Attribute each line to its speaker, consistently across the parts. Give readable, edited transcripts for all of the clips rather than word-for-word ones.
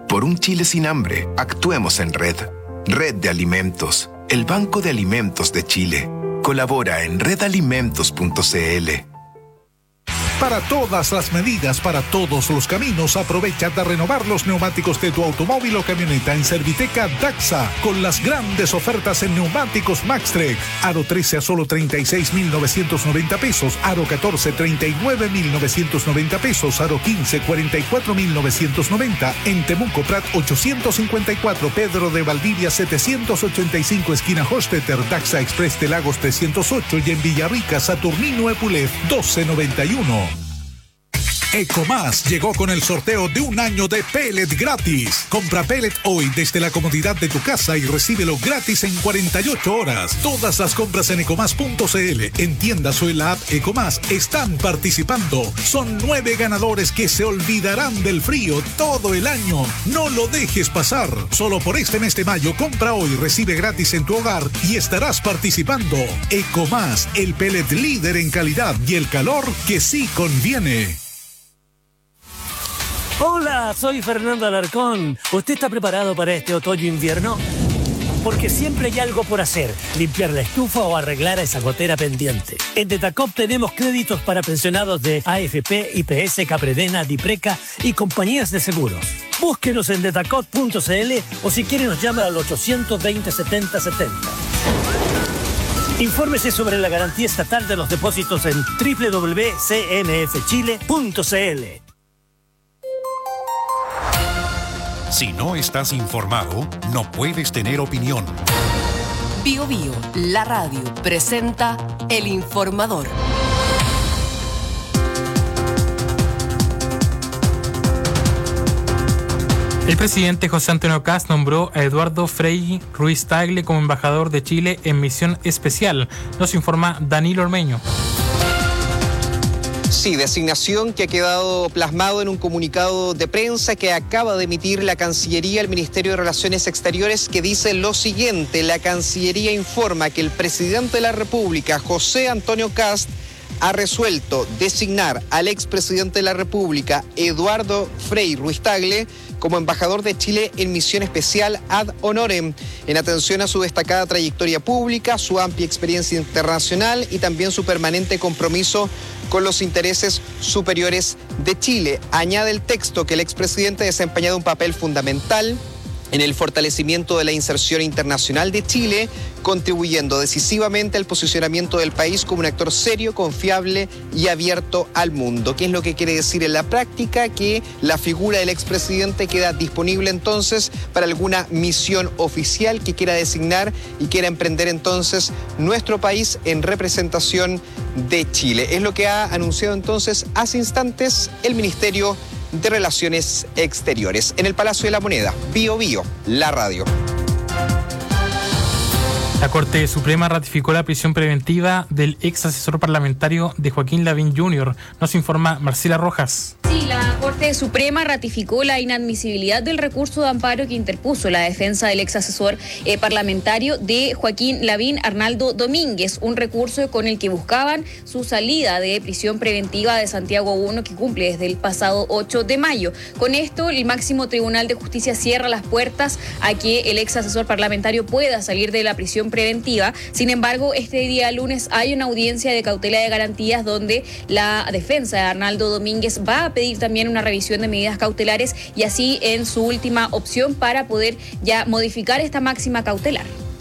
Speaker 1: Por un Chile sin hambre, actuemos en red. Red de Alimentos, el Banco de Alimentos de Chile. Colabora en redalimentos.cl.
Speaker 2: Para todas las medidas, para todos los caminos, aprovecha de renovar los neumáticos de tu automóvil o camioneta en Serviteca Daxa, con las grandes ofertas en neumáticos Maxtrek. Aro 13 a solo 36.990 pesos, Aro 14, 39.990 pesos, Aro 15, 44.990. En Temuco Prat 854, Pedro de Valdivia 785, esquina Hostetter, Daxa Express de Lagos 308 y en Villarrica, Saturnino Epulef 1291. Ecomás llegó con el sorteo de un año de pellet gratis. Compra pellet hoy desde la comodidad de tu casa y recíbelo gratis en 48 horas. Todas las compras en ecomás.cl, en tiendas o en la app Ecomás están participando. Son 9 ganadores que se olvidarán del frío todo el año. No lo dejes pasar. Solo por este mes de mayo, compra hoy, recibe gratis en tu hogar y estarás participando. Ecomás, el pellet líder en calidad y el calor que sí conviene.
Speaker 3: Hola, soy Fernando Alarcón. ¿Usted está preparado para este otoño-invierno? Porque siempre hay algo por hacer, limpiar la estufa o arreglar esa gotera pendiente. En Detacop tenemos créditos para pensionados de AFP, IPS, Capredena, Dipreca y compañías de seguros. Búsquenos en detacop.cl o si quiere nos llama al 820 70 70. Infórmese sobre la garantía estatal de los depósitos en www.cnfchile.cl.
Speaker 4: Si no estás informado, no puedes tener opinión.
Speaker 5: Bio Bio, la radio, presenta El Informador.
Speaker 6: El presidente José Antonio Kast nombró a Eduardo Frei Ruiz Tagle como embajador de Chile en misión especial. Nos informa Danilo Ormeño.
Speaker 7: Sí, designación que ha quedado plasmado en un comunicado de prensa que acaba de emitir la Cancillería, el Ministerio de Relaciones Exteriores, que dice lo siguiente: la Cancillería informa que el presidente de la República, José Antonio Kast, ha resuelto designar al expresidente de la República, Eduardo Frei Ruiz Tagle, como embajador de Chile en misión especial ad honorem, en atención a su destacada trayectoria pública, su amplia experiencia internacional y también su permanente compromiso con los intereses superiores de Chile. Añade el texto que el expresidente ha desempeñado un papel fundamental en el fortalecimiento de la inserción internacional de Chile, contribuyendo decisivamente al posicionamiento del país como un actor serio, confiable y abierto al mundo. ¿Qué es lo que quiere decir en la práctica? Que la figura del expresidente queda disponible entonces para alguna misión oficial que quiera designar y quiera emprender entonces nuestro país en representación de Chile. Es lo que ha anunciado entonces hace instantes el Ministerio de Relaciones Exteriores. En el Palacio de la Moneda, Bio Bio, la radio.
Speaker 6: La Corte Suprema ratificó la prisión preventiva del ex asesor parlamentario de Joaquín Lavín Jr. Nos informa Marcela Rojas.
Speaker 8: Sí, la Corte Suprema ratificó la inadmisibilidad del recurso de amparo que interpuso la defensa del ex asesor parlamentario de Joaquín Lavín, Arnaldo Domínguez, un recurso con el que buscaban su salida de prisión preventiva de Santiago 1 que cumple desde el pasado 8 de mayo. Con esto, el máximo Tribunal de Justicia cierra las puertas a que el ex asesor parlamentario pueda salir de la prisión preventiva. Sin embargo, este día lunes hay una audiencia de cautela de garantías donde la defensa de Arnaldo Domínguez va a pedir también una revisión de medidas cautelares y así en su última opción para poder ya modificar esta máxima cautelar.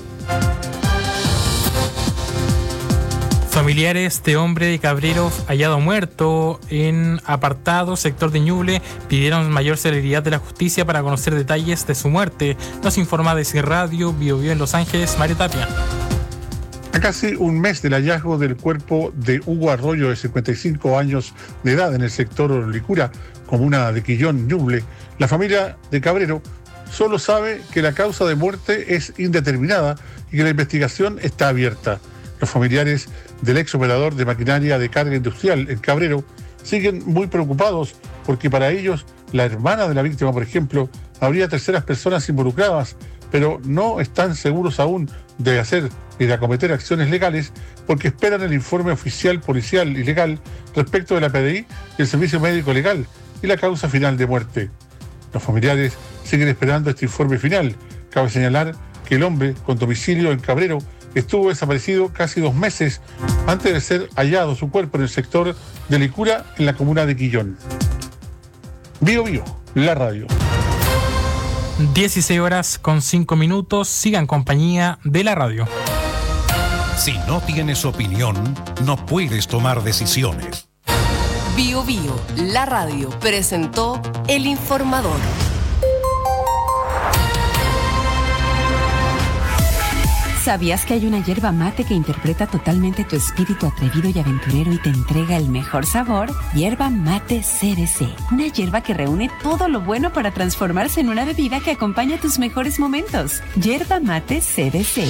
Speaker 6: Familiares de hombre de Cabrero hallado muerto en apartado sector de Ñuble pidieron mayor celeridad de la justicia para conocer detalles de su muerte. Nos informa desde Radio Bio Bio en Los Ángeles, Mario Tapia.
Speaker 9: A casi un mes del hallazgo del cuerpo de Hugo Arroyo, de 55 años de edad, en el sector Licura, comuna de Quillón, Ñuble, la familia de Cabrero solo sabe que la causa de muerte es indeterminada y que la investigación está abierta. Los familiares del ex operador de maquinaria de carga industrial en Cabrero siguen muy preocupados porque para ellos la hermana de la víctima, por ejemplo, habría terceras personas involucradas, pero no están seguros aún de hacer y de acometer acciones legales porque esperan el informe oficial policial y legal respecto de la PDI y el servicio médico legal y la causa final de muerte. Los familiares siguen esperando este informe final. Cabe señalar que el hombre con domicilio en Cabrero estuvo desaparecido casi 2 meses antes de ser hallado su cuerpo en el sector de Licura, en la comuna de Quillón. Bio Bio, la radio.
Speaker 6: 16:05. Siga en compañía de la radio.
Speaker 4: Si no tienes opinión, no puedes tomar decisiones.
Speaker 5: Bio Bio, la radio, presentó El Informador.
Speaker 10: ¿Sabías que hay una yerba mate que interpreta totalmente tu espíritu atrevido y aventurero y te entrega el mejor sabor? Yerba mate CBC. Una yerba que reúne todo lo bueno para transformarse en una bebida que acompaña tus mejores momentos. Yerba mate CBC.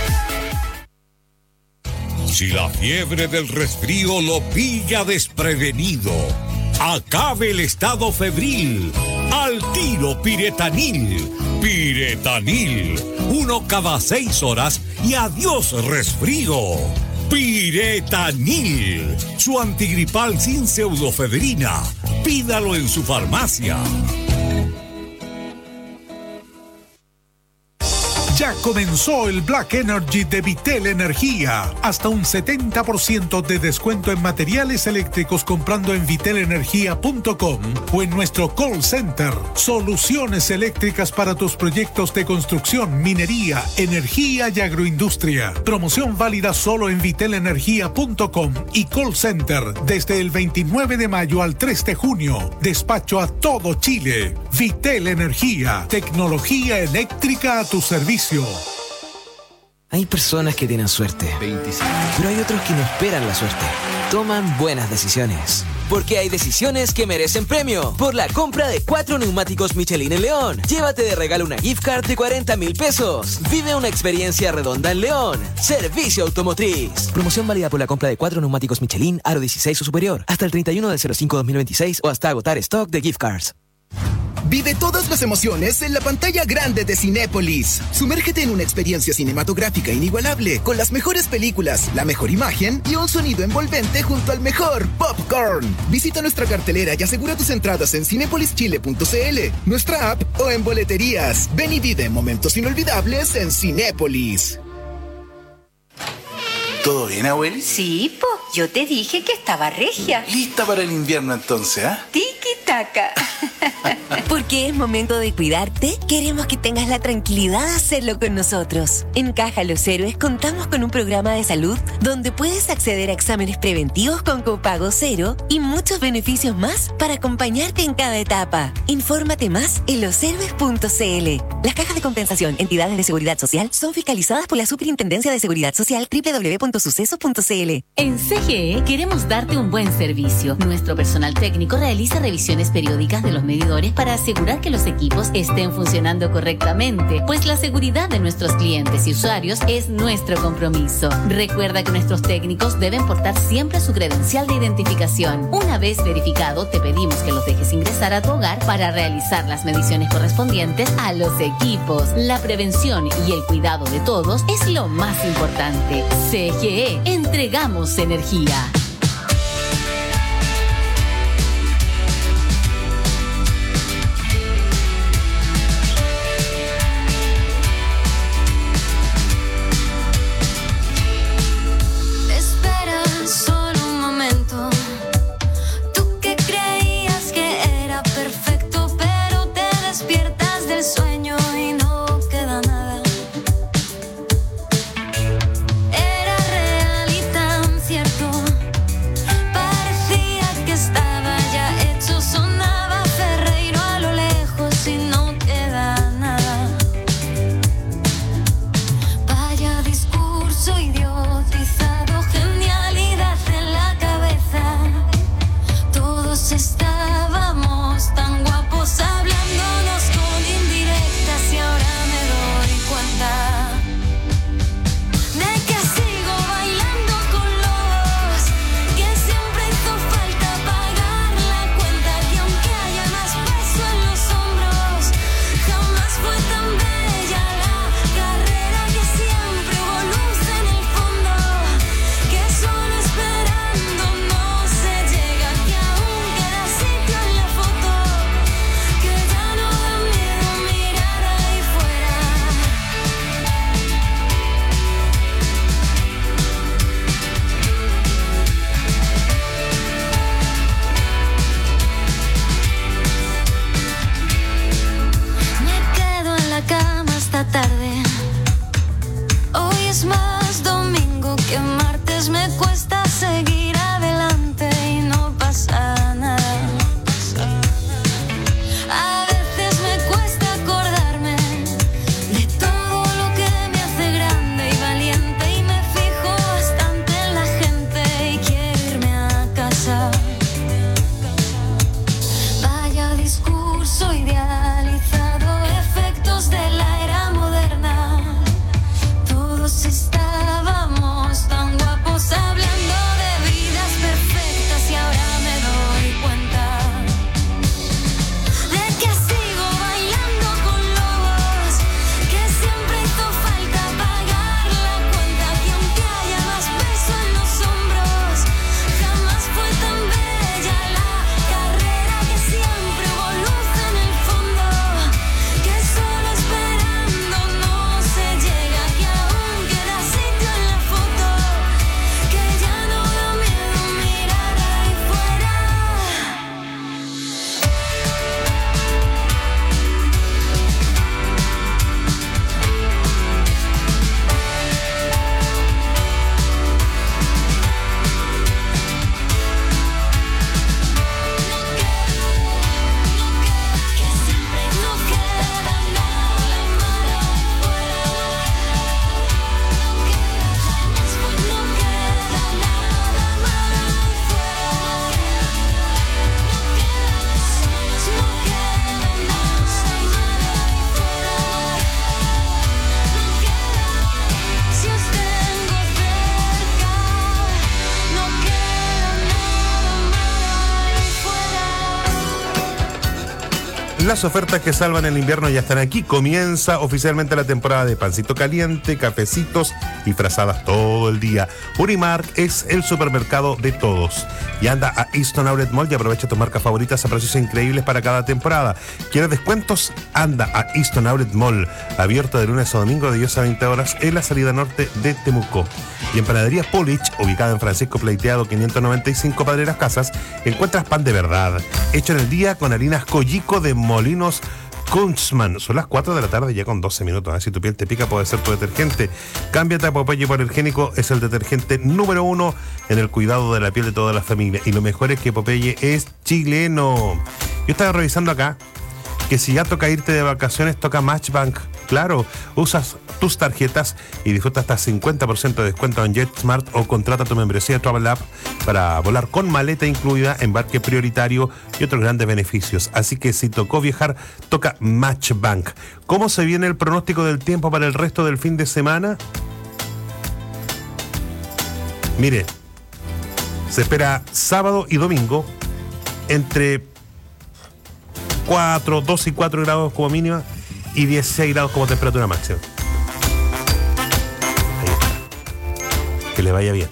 Speaker 11: Si la fiebre del resfrío lo pilla desprevenido, acabe el estado febril. Al tiro Piretanil. Piretanil. 1 cada 6 horas y adiós resfrío. Piretanil. Su antigripal sin pseudofedrina. Pídalo en su farmacia.
Speaker 2: Ya comenzó el Black Energy de Vitel Energía. Hasta un 70% de descuento en materiales eléctricos comprando en vitelenergia.com o en nuestro call center. Soluciones eléctricas para tus proyectos de construcción, minería, energía y agroindustria. Promoción válida solo en vitelenergia.com y call center desde el 29 de mayo al 3 de junio. Despacho a todo Chile. Vitel Energía. Tecnología eléctrica a tu servicio.
Speaker 12: Hay personas que tienen suerte, pero hay otros que no esperan la suerte. Toman buenas decisiones. Porque hay decisiones que merecen premio. Por la compra de 4 neumáticos Michelin en León, llévate de regalo una gift card de 40.000 pesos. Vive una experiencia redonda en León. Servicio Automotriz. Promoción válida por la compra de 4 neumáticos Michelin, aro 16 o superior, hasta el 31/05/2026 o hasta agotar stock de gift cards.
Speaker 13: Vive todas las emociones en la pantalla grande de Cinépolis. Sumérgete en una experiencia cinematográfica inigualable, con las mejores películas, la mejor imagen y un sonido envolvente junto al mejor popcorn. Visita nuestra cartelera y asegura tus entradas en cinepolischile.cl, nuestra app o en boleterías. Ven y vive momentos inolvidables en Cinépolis.
Speaker 14: ¿Todo bien, abueli?
Speaker 15: Sí, po. Yo te dije que estaba regia.
Speaker 14: ¿Lista para el invierno entonces, ah?
Speaker 15: Tiki-taka.
Speaker 16: Porque es momento de cuidarte, queremos que tengas la tranquilidad de hacerlo con nosotros. En Caja Los Héroes contamos con un programa de salud donde puedes acceder a exámenes preventivos con copago cero y muchos beneficios más para acompañarte en cada etapa. Infórmate más en loshéroes.cl. Las cajas de compensación, entidades de seguridad social, son fiscalizadas por la Superintendencia de Seguridad Social, www.suceso.cl.
Speaker 17: En CGE queremos darte un buen servicio. Nuestro personal técnico realiza revisiones periódicas de los medidores para asegurar que los equipos estén funcionando correctamente, pues la seguridad de nuestros clientes y usuarios es nuestro compromiso. Recuerda que nuestros técnicos deben portar siempre su credencial de identificación. Una vez verificado, te pedimos que los dejes ingresar a tu hogar para realizar las mediciones correspondientes a los equipos. La prevención y el cuidado de todos es lo más importante. CGE, entregamos energía.
Speaker 18: Era real y tan cierto. Las ofertas que salvan el invierno ya están aquí. Comienza oficialmente la temporada de pancito caliente, cafecitos y frazadas todo el día. Unimark es el supermercado de todos. Y anda a Easton Outlet Mall y aprovecha tus marcas favoritas a precios increíbles para cada temporada. ¿Quieres descuentos? Anda a Easton Outlet Mall, abierto de lunes a domingo de 10 a 20 horas en la salida norte de Temuco. Y en Panadería Polich, ubicada en Francisco Pleiteado 595 Padre Las Casas, encuentras pan de verdad, hecho en el día con harinas Collico de Molinos Kunzman. Son las 4 de la tarde ya con 12 minutos. Si tu piel te pica, puede ser tu detergente. Cámbiate a Popeye por Higiénico. Es el detergente número 1 en el cuidado de la piel de toda la familia. Y lo mejor es que Popeye es chileno. Yo estaba revisando acá que si ya toca irte de vacaciones, toca Matchbank. Claro, usas tus tarjetas y disfruta hasta 50% de descuento en JetSmart o contrata tu membresía Travel App para volar con maleta incluida, embarque prioritario y otros grandes beneficios. Así que si tocó viajar, toca Matchbank. ¿Cómo se viene el pronóstico del tiempo para el resto del fin de semana? Mire, se espera sábado y domingo entre 2 y 4 grados como mínima y 16 grados como temperatura máxima. Ahí está. Que le vaya bien.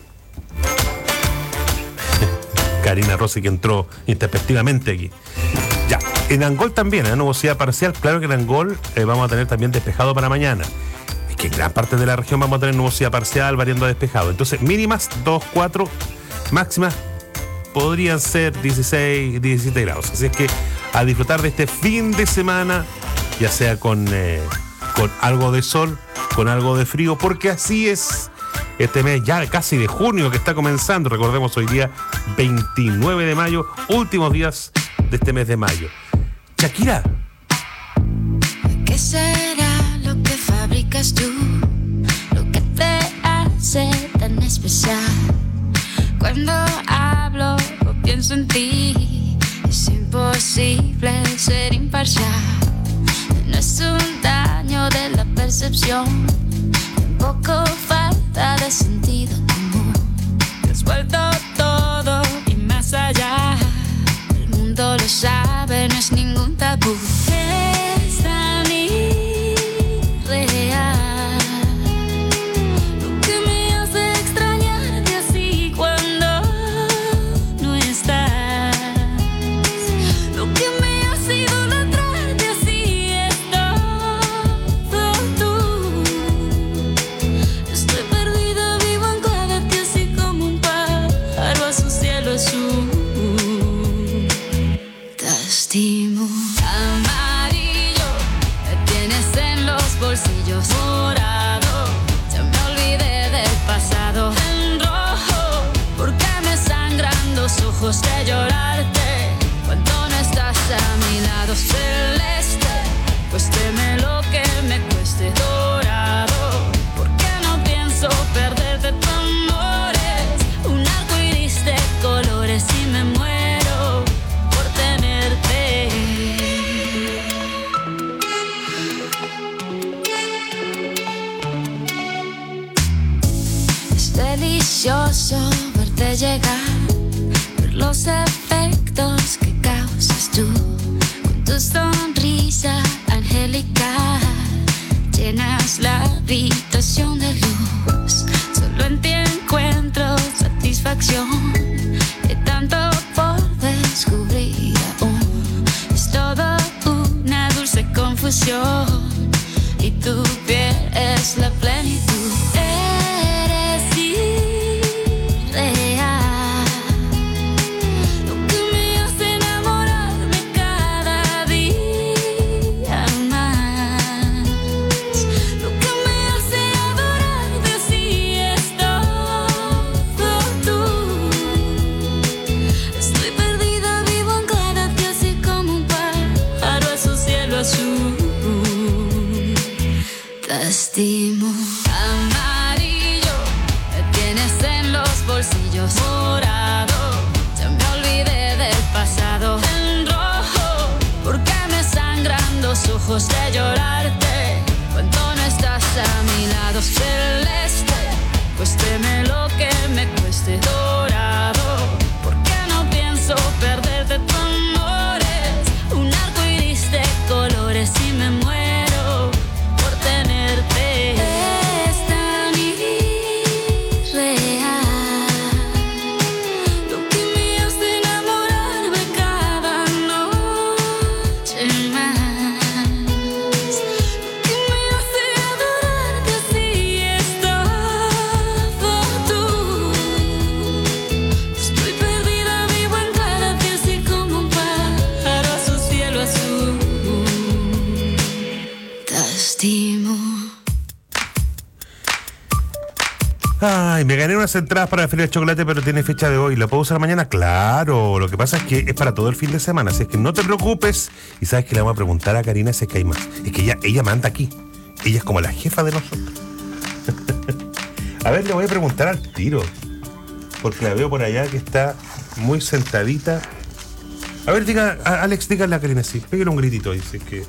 Speaker 18: Karina Rossi, que entró intempestivamente aquí. Ya, en Angol también, nubosidad parcial. Claro que en Angol vamos a tener también despejado para mañana. Es que en gran parte de la región vamos a tener nubosidad parcial variando a despejado. Entonces, mínimas 2, 4, máximas podrían ser 16, 17 grados. Así es que a disfrutar de este fin de semana, ya sea con algo de sol, con algo de frío, porque así es este mes ya casi de junio que está comenzando. Recordemos hoy día 29 de mayo, últimos días de este mes de mayo. Shakira.
Speaker 19: ¿Qué será lo que fabricas tú? Lo que te hace tan especial. Cuando hablo o pienso en ti, es imposible ser imparcial. No es un daño de la percepción, tampoco falta de sentido común. Te has vuelto todo y más allá. El mundo lo sabe, no es ningún tabú. Es tan irreal. Amarillo, me tienes en los bolsillos. Morado, ya me olvidé del pasado. En rojo, porque me sangran los ojos de llorarte cuando no estás a mi lado. Celeste, cuésteme lo que me cueste. Dorado, porque no pienso perderte. Tu amor es un arco iris de colores y me muero por tenerte. Es delicioso verte llegar, ver los efectos que causas tú con tu sonrisa angelical. Llenas la habitación de luz, solo en ti encuentro satisfacción. Hay tanto por descubrir aún, es todo una dulce confusión y tu piel es la plenitud. Eres irreal, lo que me hace enamorarme cada día más, lo que me hace adorarte así es todo tú. Estoy perdida, vivo anclada así como un pájaro a su cielo azul. Te estimo. Amarillo, me tienes en los bolsillos. Morado, ya me olvidé del pasado. En rojo, porque me sangran los ojos de llorarte cuando no estás a mi lado. Celeste, cuésteme lo que me cueste. Dorado, porque no pienso perderte. Tu amor es un arco iris de me muero por tenerte. Es tan irreal lo que me hace enamorarme cada noche más, lo que me hace adorarte así es todo tú. Estoy perdida, vivo en cada día así como un pájaro a su cielo azul. Te estimo.
Speaker 18: Ay, me gané unas entradas para la Feria del Chocolate, pero tiene fecha de hoy. ¿La puedo usar mañana? Claro. Lo que pasa es que es para todo el fin de semana, así es que no te preocupes. Y sabes que le vamos a preguntar a Karina si es que hay más. Es que ella manda aquí. Ella es como la jefa de nosotros. A ver, le voy a preguntar al tiro, porque la veo por allá que está muy sentadita. A ver, diga, Alex, dígale a Karina, sí. Pégale un gritito ahí, si es que...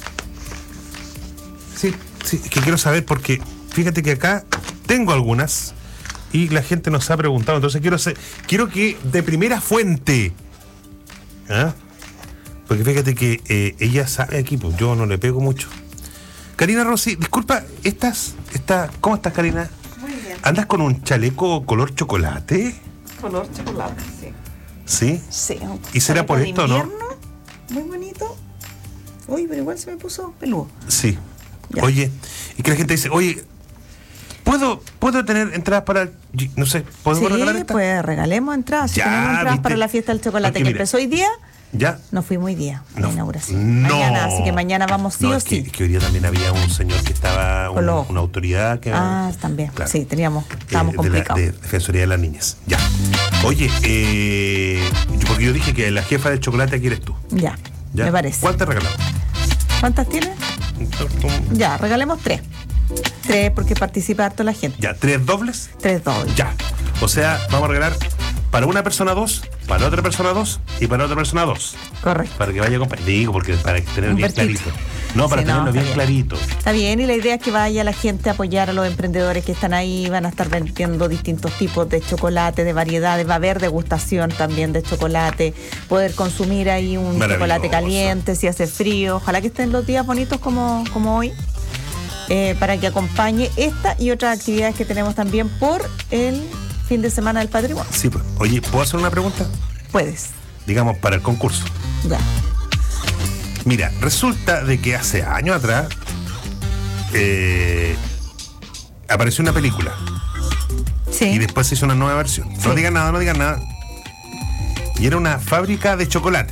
Speaker 18: Sí, es que quiero saber porque fíjate que acá tengo algunas y la gente nos ha preguntado, entonces quiero que de primera fuente, ¿ah? Porque fíjate que ella sabe aquí, pues yo no le pego mucho. Karina Rossi, disculpa, ¿cómo estás, Karina?
Speaker 20: Muy bien.
Speaker 18: ¿Andas con un chaleco color chocolate?
Speaker 20: Color chocolate, sí.
Speaker 18: ¿Sí?
Speaker 20: Sí.
Speaker 18: ¿Y será por esto, no?
Speaker 20: Muy bonito. Uy, pero igual se me puso peludo.
Speaker 18: Sí. Ya. Oye, y que la gente dice, oye, ¿puedo tener entradas para, no sé, podemos regalar estas?
Speaker 20: Pues regalemos entradas.
Speaker 18: Ya,
Speaker 20: tenemos entradas, ¿viste? Para la fiesta del chocolate.
Speaker 18: Porque
Speaker 20: que
Speaker 18: mira,
Speaker 20: empezó hoy día.
Speaker 18: Ya.
Speaker 20: No fuimos hoy día, la inauguración.
Speaker 18: No.
Speaker 20: Mañana, así que mañana vamos sí o sí.
Speaker 18: Es que hoy día también había un señor que estaba, una autoridad que...
Speaker 20: También,
Speaker 18: claro.
Speaker 20: Sí, estábamos complicados.
Speaker 18: De Defensoría de las Niñas, ya. Oye, porque yo dije que la jefa del chocolate aquí eres tú.
Speaker 20: Ya, me parece.
Speaker 18: ¿Cuántas regalamos?
Speaker 20: ¿Cuántas tienes? Ya, regalemos 3. 3 porque participa harto la gente.
Speaker 18: Ya, ¿3 dobles?
Speaker 20: 3 dobles.
Speaker 18: Ya, o sea, vamos a regalar para una persona 2, para otra persona 2 y para otra persona 2.
Speaker 20: Correcto.
Speaker 18: Para que vaya a comprar. Digo, porque para tenerlo bien clarito. No, para tenerlo bien clarito.
Speaker 20: Está bien, y la idea es que vaya la gente a apoyar a los emprendedores que están ahí. Van a estar vendiendo distintos tipos de chocolate, de variedades. Va a haber degustación también de chocolate. Poder consumir ahí un chocolate caliente si hace frío. Ojalá que estén los días bonitos como hoy. Para que acompañe esta y otras actividades que tenemos también por el fin de semana del patrimonio.
Speaker 18: Sí, pues. Oye, ¿puedo hacer una pregunta?
Speaker 20: Puedes.
Speaker 18: Digamos, para el concurso.
Speaker 20: Ya.
Speaker 18: Mira, resulta de que hace años atrás apareció una película.
Speaker 20: Sí.
Speaker 18: Y después se hizo una nueva versión. Sí. No digan nada. Y era una fábrica de chocolate.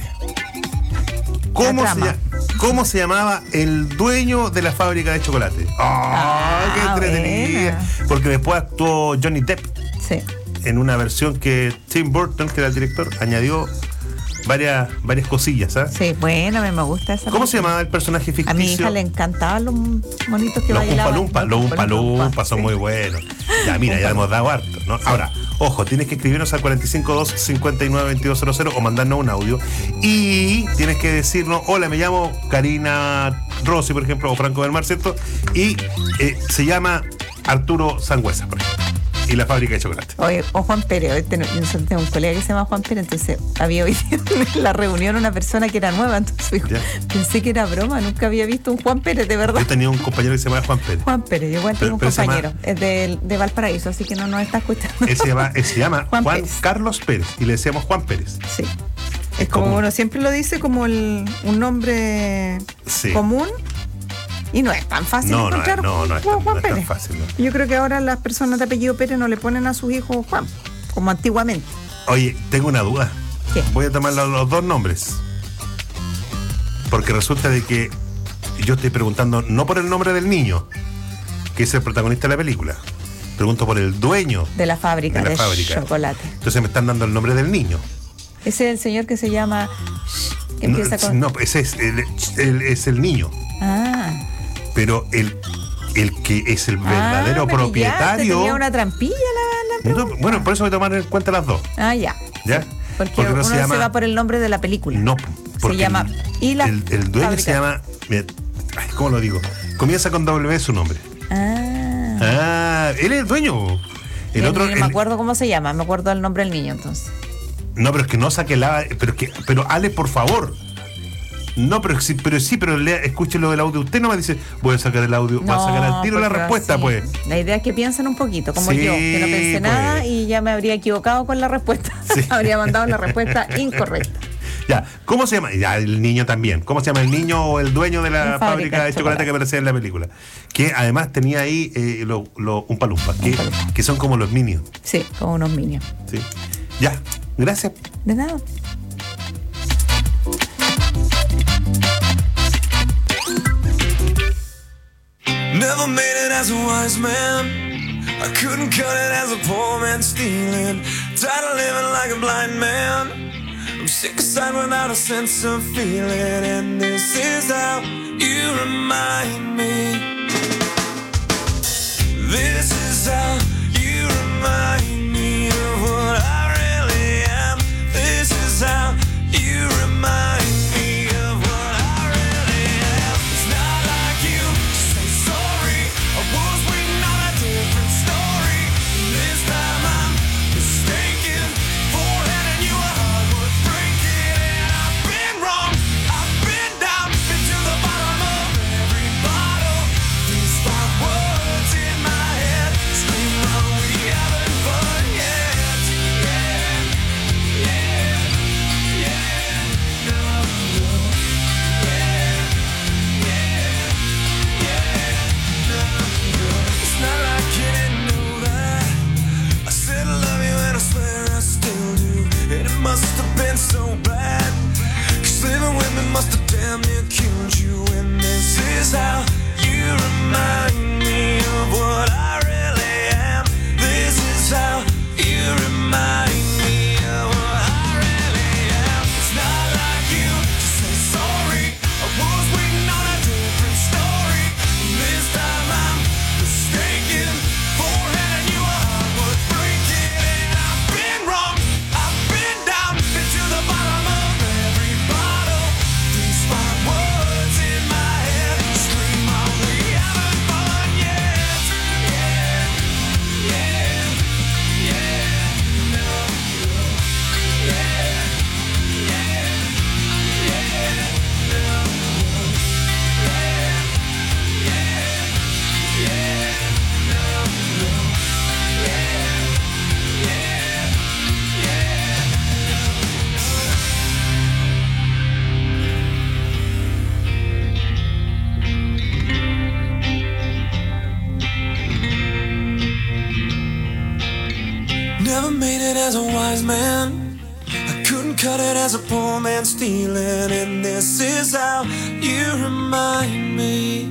Speaker 18: ¿Cómo se llamaba el dueño de la fábrica de chocolate? ¡Qué entretenida! Porque después actuó Johnny Depp.
Speaker 20: Sí.
Speaker 18: En una versión que Tim Burton, que era el director, añadió varias cosillas, ¿sabes?
Speaker 20: Sí, bueno, me gusta esa.
Speaker 18: ¿Cómo se llamaba el personaje ficticio?
Speaker 20: A mi hija le encantaban los monitos que bailaban.
Speaker 18: Los Umpa Lumpa son muy buenos. Ya, mira, ya hemos dado harto, ¿no? Ahora, ojo, tienes que escribirnos al 452-592200 o mandarnos un audio y tienes que decirnos, hola, me llamo Karina Rossi, por ejemplo, o Franco del Mar, ¿cierto? Y se llama Arturo Sangüesa, por ejemplo. Y la fábrica de chocolate.
Speaker 20: Oye, o Juan Pérez, tengo un colega que se llama Juan Pérez, entonces había oído en la reunión una persona que era nueva, entonces pensé que era broma, nunca había visto un Juan Pérez, de verdad.
Speaker 18: Yo tenía un compañero que se llamaba Juan Pérez.
Speaker 20: Juan Pérez, yo igual tengo un compañero, es de Valparaíso, así que no nos está escuchando.
Speaker 18: Se llama Juan Carlos Pérez, y le decíamos Juan Pérez.
Speaker 20: Sí. Es como uno siempre lo dice como un nombre común. Y no es tan fácil encontrar
Speaker 18: no es tan fácil. No.
Speaker 20: Yo creo que ahora las personas de apellido Pérez no le ponen a sus hijos Juan, como antiguamente.
Speaker 18: Oye, tengo una duda.
Speaker 20: ¿Qué?
Speaker 18: Voy a tomar los dos nombres. Porque resulta de que yo estoy preguntando no por el nombre del niño, que es el protagonista de la película. Pregunto por el dueño
Speaker 20: de la fábrica de chocolate.
Speaker 18: Entonces me están dando el nombre del niño.
Speaker 20: Ese es el señor que se llama... que empieza con...
Speaker 18: No, ese es el niño. Pero el que es el verdadero propietario...
Speaker 20: tenía una trampilla la
Speaker 18: no, bueno, por eso voy a tomar en cuenta las dos.
Speaker 20: Ya.
Speaker 18: ¿Ya?
Speaker 20: Porque uno se va por el nombre de la película.
Speaker 18: No, porque
Speaker 20: se llama...
Speaker 18: el dueño fábrica. Se llama... ¿Cómo lo digo? Comienza con W su nombre. Él es el dueño. El otro...
Speaker 20: No me acuerdo cómo se llama, me acuerdo el nombre del niño entonces.
Speaker 18: No, pero es que no saque la... Pero Ale, por favor. No, pero escúchelo del audio. Usted no me dice, voy a sacar el audio, va a sacar al tiro la respuesta, pues.
Speaker 20: La idea es que piensen un poquito, como yo, que no pensé nada y ya me habría equivocado con la respuesta. Sí. Habría mandado la respuesta incorrecta.
Speaker 18: Ya, ¿cómo se llama? Ya, el niño también. ¿Cómo se llama el niño o el dueño de la fábrica de chocolate que aparecía en la película? Que además tenía ahí un palumpa, que son como los Minions.
Speaker 20: Sí, como unos Minions.
Speaker 18: Sí. Ya, gracias.
Speaker 20: De nada.
Speaker 21: Never made it as a wise man. I couldn't cut it as a poor man stealing. Tired of living like a blind man. I'm sick aside without a sense of feeling. And this is how you remind me. This is how you remind me of what I really am. This is how you remind me of what I really am. It's not like you to say sorry. I was waiting on a different story. This time I'm mistaken for handing you a heart worth breaking. And I've been wrong, I've been down, been to the bottom of every bottle. These 5 words in my head scream, are we having fun yet? Yeah, yeah, yeah, no, no. It's not like you didn't know that I said I love you and I swear I still do. And it must have been so bad, 'cause living with me must have damn near killed you. And this is how you remind me of what I really am. This is how you remind me of what I really am. It's not like you to say sorry. I was waiting on a different story. This time I'm mistaken for handing you a heart worth breaking. And I've been wrong, I've been down, been to the bottom of every bottle. These 5 words in my head scream, are we having fun yet? Yeah, yeah, yeah, no, yeah, yeah, yeah, no, Never made it as a wise man. I couldn't cut it as a poor man stealing. And this is how you remind me.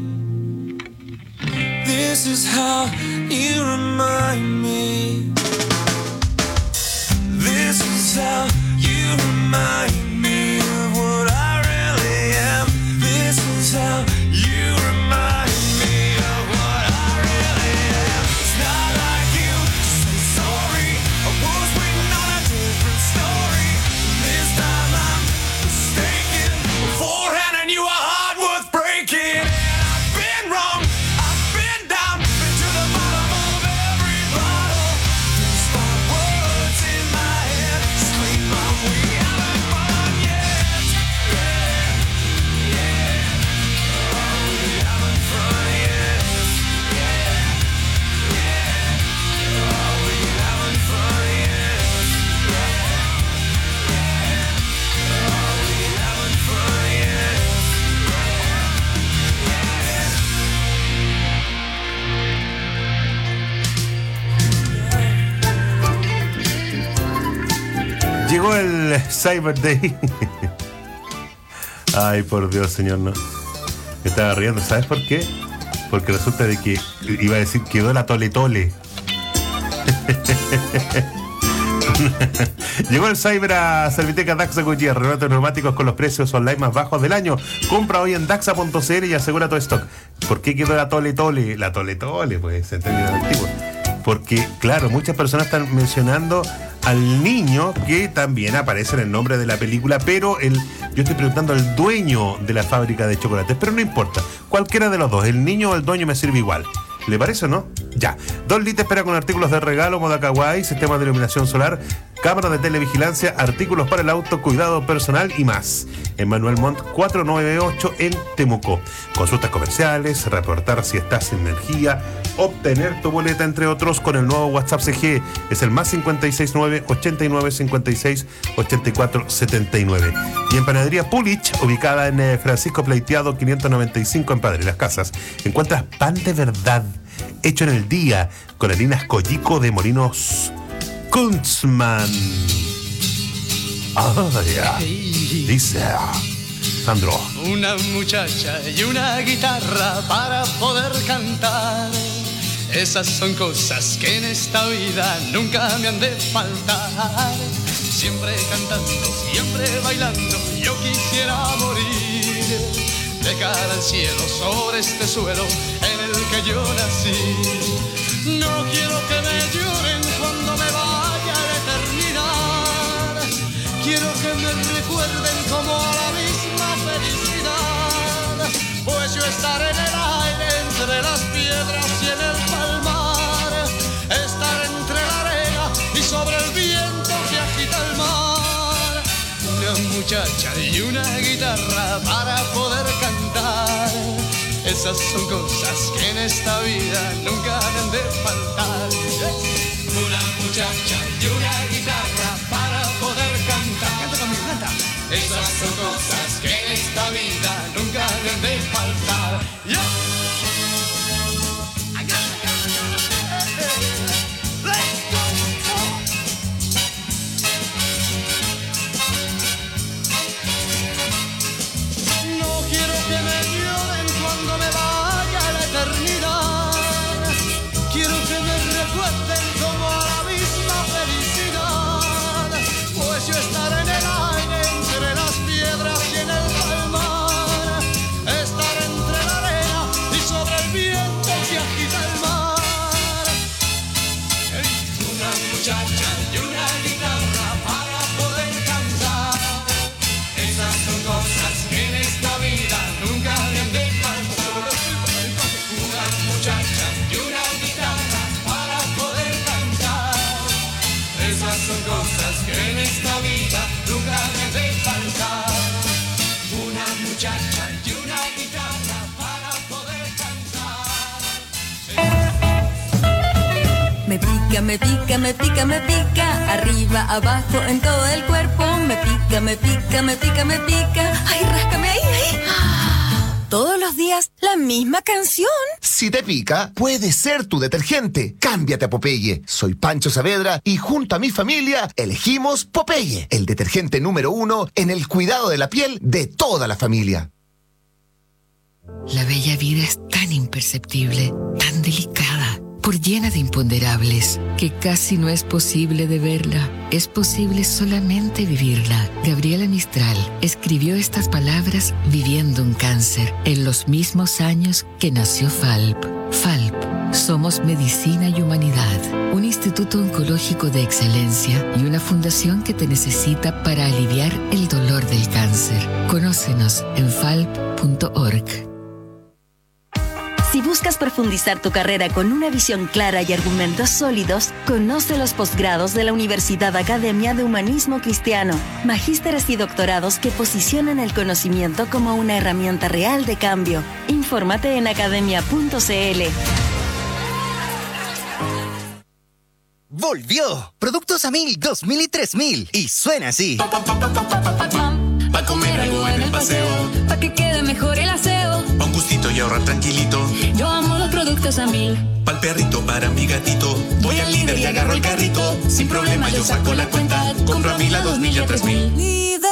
Speaker 21: This is how you remind me. This is how you remind me of what I really am. This is how you remind me of what I really am. It's not like you to say sorry. I was waiting on a different story. This time I'm mistaken for handing you a heart worth breaking. And I've been wrong, I've been down, been to the bottom of every bottle. These 5 words in my head scream, are we having fun yet? Yeah, yeah, are we having fun yet? Yeah, yeah, are we having fun yet? Yeah, yeah, are we having fun yet?
Speaker 18: Llegó el Cyber Day. Ay, por Dios, señor, no. Me estaba riendo, ¿sabes por qué? Porque resulta de que iba a decir quedó la tole tole. Llegó el Cyber a Serviteca Daxa Gutiérrez, relojes neumáticos con los precios online más bajos del año. Compra hoy en daxa.cl y asegura tu stock. ¿Por qué quedó la tole tole? La tole tole, pues, en términos antiguos. Porque, claro, muchas personas están mencionando al niño que también aparece en el nombre de la película, pero yo estoy preguntando al dueño de la fábrica de chocolates, pero no importa, cualquiera de los dos, el niño o el dueño me sirve igual. ¿Le parece o no? Ya. 2 litros espera con artículos de regalo, moda kawaii, sistema de iluminación solar cámaras de televigilancia, artículos para el auto, cuidado personal y más. En Manuel Montt 498 en Temuco. Consultas comerciales, reportar si estás sin energía, obtener tu boleta, entre otros, con el nuevo WhatsApp CG. Es el más 569 89 56 84 79. Y en Panadería Pulich, ubicada en Francisco Pleiteado 595 en Padre Las Casas, encuentras pan de verdad, hecho en el día, con harinas Collico de Molinos Kunzman. Dice Sandro.
Speaker 1: Una muchacha y una guitarra para poder cantar. Esas son cosas que en esta vida nunca me han de faltar. Siempre cantando, siempre bailando, yo quisiera morir de cara al cielo sobre este suelo en el que yo nací. No quiero que me lloren cuando me vaya a la eternidad. Quiero que me recuerden como a la misma felicidad. Pues yo estaré en el aire entre las piedras y en el palmar. Estar entre la arena y sobre el viento que agita el mar. Una muchacha y una guitarra para poder cantar. Esas son cosas que en esta vida nunca han de faltar. Una muchacha y una guitarra para poder cantar. Canta conmigo, canta. Esas son cosas que en esta vida nunca han de faltar. ¡Yo! Yo estaré en el aire entre las piedras y en el palmar. Estar entre la arena y sobre el viento que agita el mar. Una muchacha y una guitarra para poder cantar. Esas son cosas que en esta vida nunca me han de faltar. Una muchacha y una guitarra para poder cantar. Esas son cosas que en esta vida nunca me han de faltar. Una muchacha y una guitarra para poder cantar.
Speaker 16: Me pica, me pica, me pica, me pica. Arriba, abajo, en todo el cuerpo. Me pica, me pica, me pica, me pica. Ay, ráscame ahí, ahí. Todos los días, la misma canción.
Speaker 22: Si te pica, puede ser tu detergente. Cámbiate a Popeye. Soy Pancho Saavedra y junto a mi familia elegimos Popeye, el detergente número 1 en el cuidado de la piel de toda la familia.
Speaker 23: La bella vida es tan imperceptible, tan delicada, por llena de imponderables, que casi no es posible de verla. Es posible solamente vivirla. Gabriela Mistral escribió estas palabras viviendo un cáncer en los mismos años que nació FALP. FALP, somos medicina y humanidad, un instituto oncológico de excelencia y una fundación que te necesita para aliviar el dolor del cáncer. Conócenos en falp.org.
Speaker 24: Si buscas profundizar tu carrera con una visión clara y argumentos sólidos, conoce los posgrados de la Universidad Academia de Humanismo Cristiano, magísteres y doctorados que posicionan el conocimiento como una herramienta real de cambio. Infórmate en academia.cl.
Speaker 25: Volvió Productos Amil 2000 y 3000 y suena así.
Speaker 21: Pa' comer algo en el paseo,
Speaker 26: pa' que quede mejor el aseo,
Speaker 21: pa' un gustito y ahorrar tranquilito.
Speaker 26: Yo amo los Productos Amil.
Speaker 21: Pa'l perrito, para mi gatito, voy al Líder y agarro el carrito. Sin problema yo saco la cuenta, compro a 1000, a 2000 y a 3000.
Speaker 26: Líder.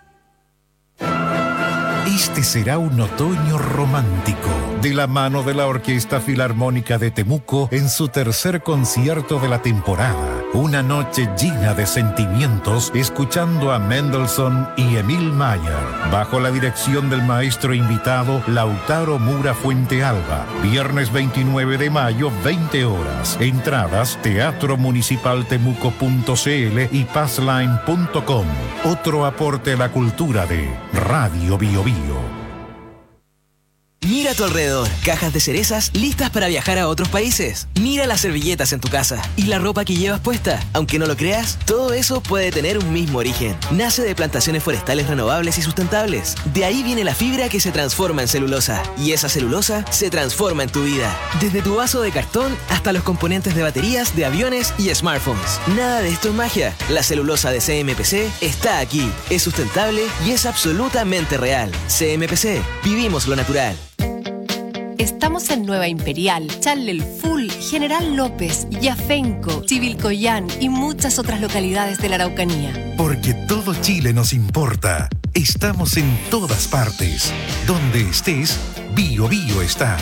Speaker 2: Este será un otoño romántico, de la mano de la Orquesta Filarmónica de Temuco en su tercer concierto de la temporada. Una noche llena de sentimientos, escuchando a Mendelssohn y Emil Mayer, bajo la dirección del maestro invitado Lautaro Mura Fuentealba. Viernes 29 de mayo, 20 horas. Entradas, teatromunicipaltemuco.cl y passline.com. Otro aporte a la cultura de Radio Bio Bio.
Speaker 12: Mira a tu alrededor, cajas de cerezas listas para viajar a otros países. Mira las servilletas en tu casa y la ropa que llevas puesta. Aunque no lo creas, todo eso puede tener un mismo origen. Nace de plantaciones forestales renovables y sustentables. De ahí viene la fibra que se transforma en celulosa. Y esa celulosa se transforma en tu vida. Desde tu vaso de cartón hasta los componentes de baterías, de aviones y smartphones. Nada de esto es magia. La celulosa de CMPC está aquí. Es sustentable y es absolutamente real. CMPC. Vivimos lo natural.
Speaker 5: Estamos en Nueva Imperial, Charle Full, General López, Yafenco, Chivilcoyán y muchas otras localidades de la Araucanía.
Speaker 2: Porque todo Chile nos importa. Estamos en todas partes. Donde estés, Bio Bio está.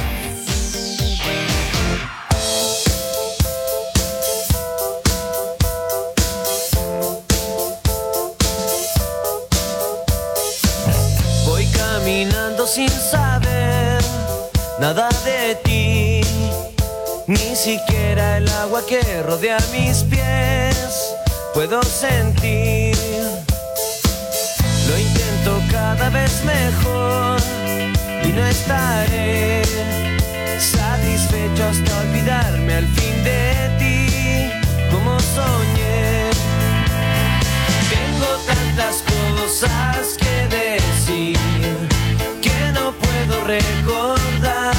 Speaker 3: Voy caminando sin saber nada de ti, ni siquiera el agua que rodea mis pies puedo sentir. Lo intento cada vez mejor y no estaré satisfecho hasta olvidarme al fin de ti, como soñé. Tengo tantas cosas que decir que no puedo recordar.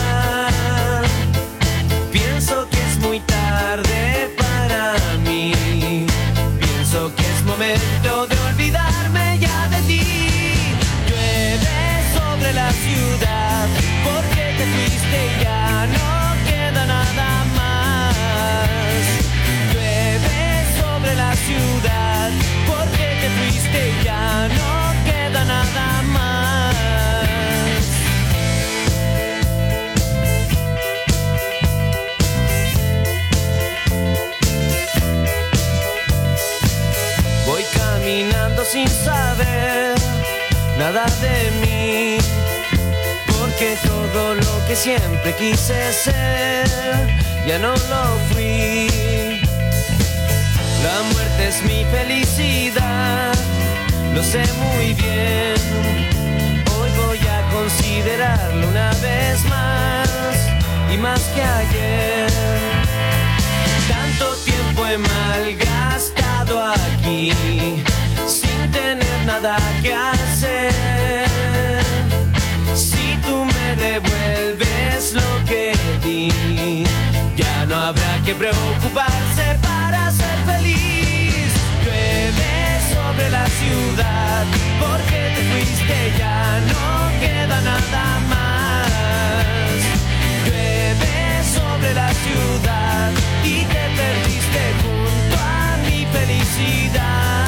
Speaker 3: Pienso que es muy tarde para mí. Pienso que es momento de olvidarme ya de ti. Llueve sobre la ciudad porque te fuiste y ya no queda nada más. Llueve sobre la ciudad porque te fuiste y ya no queda nada más. Voy caminando sin saber nada de mí, porque todo lo que siempre quise ser ya no lo fui. La muerte es mi felicidad, lo sé muy bien. Hoy voy a considerarlo una vez más y más que ayer. Tanto tiempo he malgastado aquí sin tener nada que hacer. Si tú me devuelves lo que di, ya no habrá que preocuparse para ser feliz. Llueve sobre la ciudad porque te fuiste, ya no queda nada más. Llueve sobre la ciudad y te perdiste junto a mi felicidad.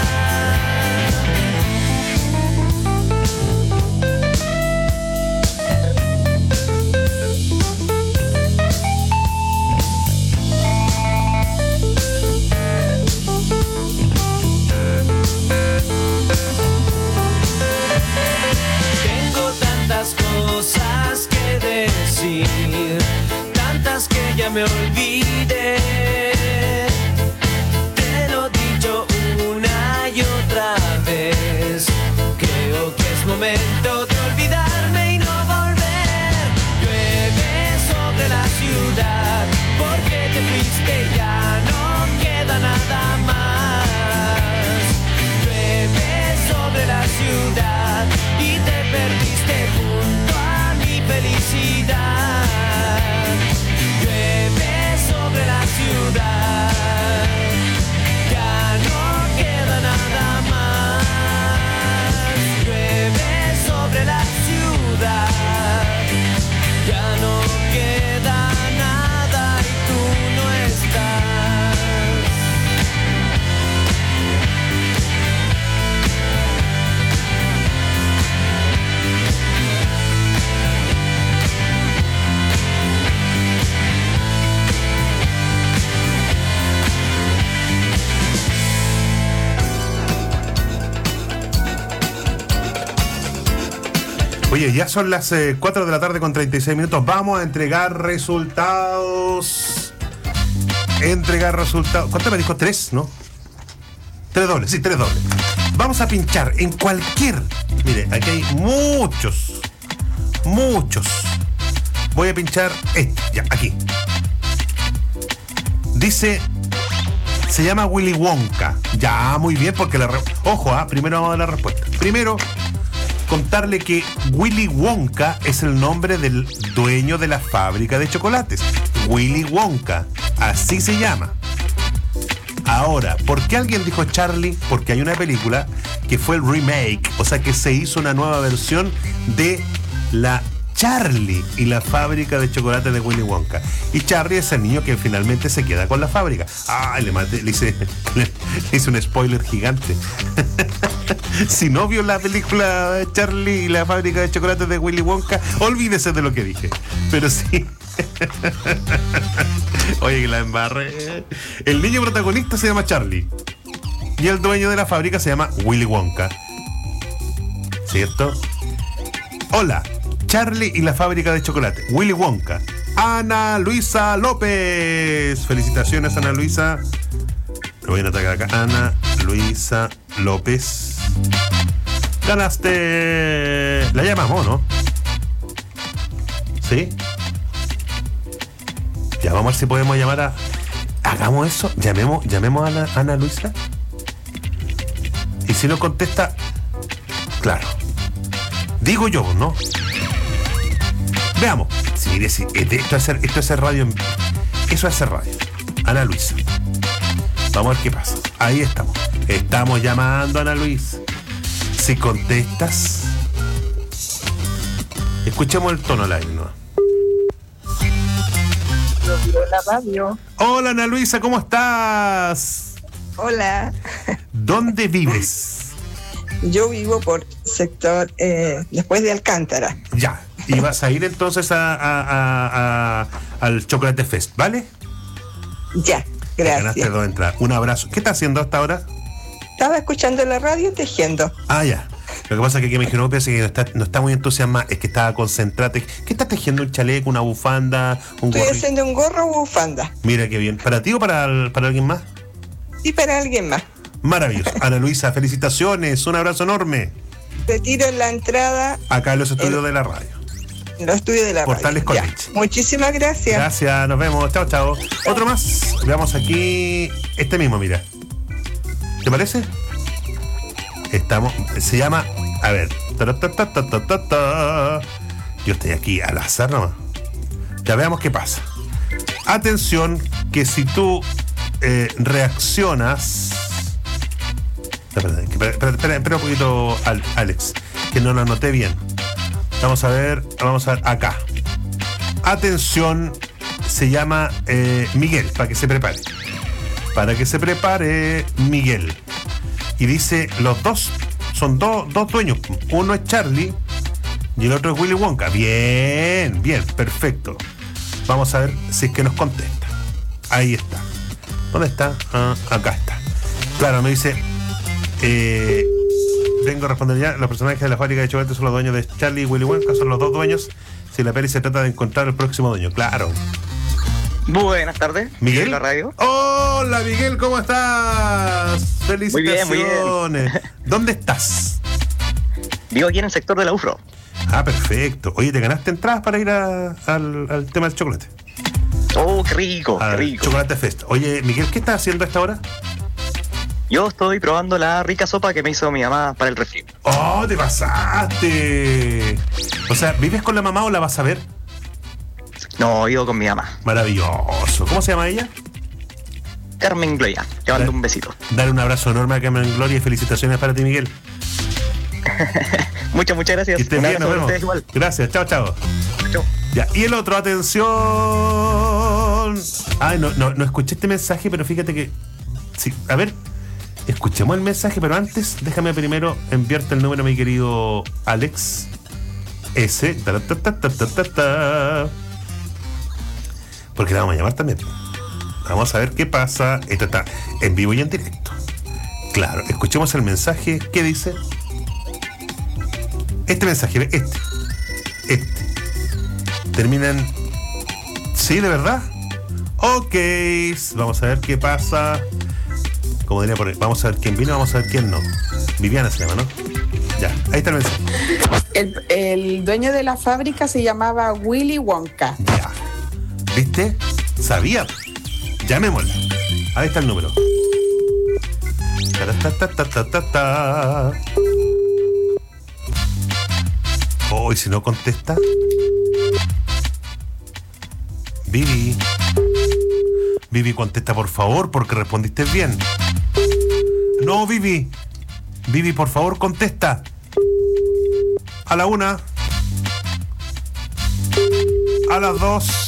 Speaker 3: Tengo tantas cosas que decir, tantas que ya me olvidé. Te lo he dicho una y otra vez. Creo que es momento de olvidarme y no volver. Llueve sobre la ciudad porque te fuiste y ya no queda nada más. Llueve sobre la ciudad y te perdiste junto a mi felicidad. Llueve sobre la ciudad, ya no queda nada más. Llueve sobre la ciudad, ya no queda nada y tú no estás.
Speaker 18: Oye, ya son las 4 de la tarde con 36 minutos. Vamos a entregar resultados. ¿Cuánto me dijo? 3, ¿no? 3 dobles, sí, 3 dobles. Vamos a pinchar en cualquier... Mire, aquí hay muchos voy a pinchar ya, aquí. Dice, se llama Willy Wonka. Ya, muy bien, porque ojo, primero vamos a dar la respuesta. Primero, contarle que Willy Wonka es el nombre del dueño de la fábrica de chocolates. Willy Wonka, así se llama. Ahora, ¿por qué alguien dijo Charlie? Porque hay una película que fue el remake, o sea que se hizo una nueva versión de la Charlie y la fábrica de chocolate de Willy Wonka. Y Charlie es el niño que finalmente se queda con la fábrica. Le hice un spoiler gigante. Si no vio la película Charlie y la fábrica de chocolate de Willy Wonka, olvídese de lo que dije. Pero sí. Oye, que la embarré. El niño protagonista se llama Charlie y el dueño de la fábrica se llama Willy Wonka. ¿Cierto? Hola, Charlie y la fábrica de chocolate, Willy Wonka. Ana Luisa López. Felicitaciones, Ana Luisa. Lo voy a anotar acá. Ana Luisa López. Ganaste. La llamamos, ¿no? ¿Sí? Ya, vamos a ver si podemos llamar a... Hagamos eso. Llamemos a Ana Luisa. Y si no contesta... Claro. Digo yo, ¿no? Veamos. Si mire, esto es radio. Eso es radio. Ana Luisa. Vamos a ver qué pasa. Ahí estamos. Estamos llamando a Ana Luisa. Si contestas... Escuchemos el tono al aire, ¿no?
Speaker 4: La radio.
Speaker 18: Hola, Ana Luisa, ¿cómo estás?
Speaker 4: Hola.
Speaker 18: ¿Dónde vives?
Speaker 4: Yo vivo por sector después de Alcántara.
Speaker 18: Ya, y vas a ir entonces al Chocolate Fest, ¿vale?
Speaker 4: Ya, gracias.
Speaker 18: Ganaste 2 entradas. Un abrazo. ¿Qué estás haciendo hasta ahora?
Speaker 4: Estaba escuchando la radio tejiendo.
Speaker 18: Ya. Lo que pasa es que me dijeron, piensa que no está muy entusiasmada, es que estaba concentrada. ¿Qué estás tejiendo? ¿Un chaleco, una bufanda, un gorro?
Speaker 4: Estoy haciendo un gorro o bufanda.
Speaker 18: Mira qué bien. ¿Para ti o para alguien más?
Speaker 4: Sí, para alguien más.
Speaker 18: Maravilloso. Ana Luisa, felicitaciones. Un abrazo enorme.
Speaker 4: Retiro la entrada.
Speaker 18: Acá en los estudios de la radio.
Speaker 4: En los estudios de la
Speaker 18: Portales
Speaker 4: radio.
Speaker 18: College.
Speaker 4: Muchísimas gracias.
Speaker 18: Gracias, nos vemos. Chao, chao. Otro más. Veamos aquí. Este mismo, mira. ¿Te parece? Se llama, a ver, yo estoy aquí al azar nomás. Ya veamos qué pasa. Atención, que si tú reaccionas. Espera un poquito, Alex, que no lo anoté bien. Vamos a ver acá. Atención, se llama Miguel, para que se prepare. Miguel. Y dice, los dos son dos dueños. Uno es Charlie y el otro es Willy Wonka. Bien, perfecto. Vamos a ver si es que nos contesta. Ahí está. ¿Dónde está? Acá está. Claro, me dice, vengo a responder ya. Los personajes de la fábrica de chocolate son los dueños de Charlie y Willy Wonka. Son los dos dueños. Si la peli se trata de encontrar el próximo dueño. Claro.
Speaker 6: Buenas tardes.
Speaker 18: ¿Miguel?
Speaker 6: ¿La radio?
Speaker 18: Hola, Miguel, ¿cómo estás? Felicitaciones.
Speaker 6: Muy bien.
Speaker 18: ¿Dónde estás?
Speaker 6: Vivo aquí en el sector de la UFRO.
Speaker 18: Perfecto. Oye, ¿te ganaste entradas para ir al tema del chocolate?
Speaker 6: Oh, qué rico, qué rico.
Speaker 18: Chocolate Fest. Oye, Miguel, ¿qué estás haciendo a esta hora?
Speaker 6: Yo estoy probando la rica sopa que me hizo mi mamá para el refri.
Speaker 18: ¡Oh, te pasaste! O sea, ¿vives con la mamá o la vas a ver?
Speaker 6: No, vivo con mi mamá.
Speaker 18: Maravilloso. ¿Cómo se llama ella?
Speaker 6: Carmen Gloria. Te mando un besito.
Speaker 18: Dale un abrazo enorme a Carmen Gloria y felicitaciones para ti, Miguel.
Speaker 6: Muchas gracias.
Speaker 18: Que estés bien, nos vemos. Igual. Gracias, chao. Chao. Ya, y el otro, atención. No escuché este mensaje, pero fíjate que... Sí, a ver, escuchemos el mensaje, pero antes déjame primero enviarte el número, mi querido Alex. Ese. Porque la vamos a llamar también. Vamos a ver qué pasa. Esto está en vivo y en directo. Claro, escuchemos el mensaje. ¿Qué dice? Este mensaje, este. Terminan... ¿Sí, de verdad? Ok. Vamos a ver qué pasa. Como diría por ahí. Vamos a ver quién vino, vamos a ver quién no. Viviana se llama, ¿no? Ya, ahí está el mensaje.
Speaker 7: El dueño de la fábrica se llamaba Willy Wonka.
Speaker 18: Ya. ¿Viste? Sabía. Llamémosla. Ahí está el número. Oh, y si no contesta. Vivi, contesta por favor, porque respondiste bien. No, Vivi, por favor, contesta. A la 1. A las 2.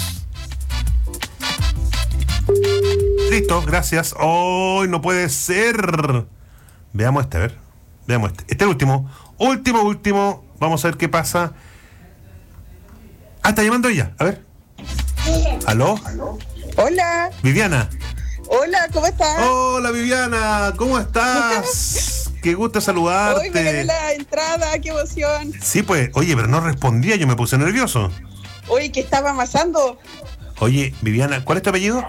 Speaker 18: Listo, gracias. ¡Oh, no puede ser! Veamos este, a ver. Veamos este. Este es el último. Último. Vamos a ver qué pasa. Ah, está llamando ella. A ver. ¿Aló?
Speaker 7: Hola.
Speaker 18: Viviana.
Speaker 7: Hola, ¿cómo estás?
Speaker 18: Hola, Viviana. ¿Cómo estás? Qué gusto saludarte.
Speaker 7: Hoy me gané la entrada, qué emoción.
Speaker 18: Sí, pues. Oye, pero no respondía. Yo me puse nervioso.
Speaker 7: Oye, ¿qué estaba amasando?
Speaker 18: Oye, Viviana, ¿cuál es tu apellido?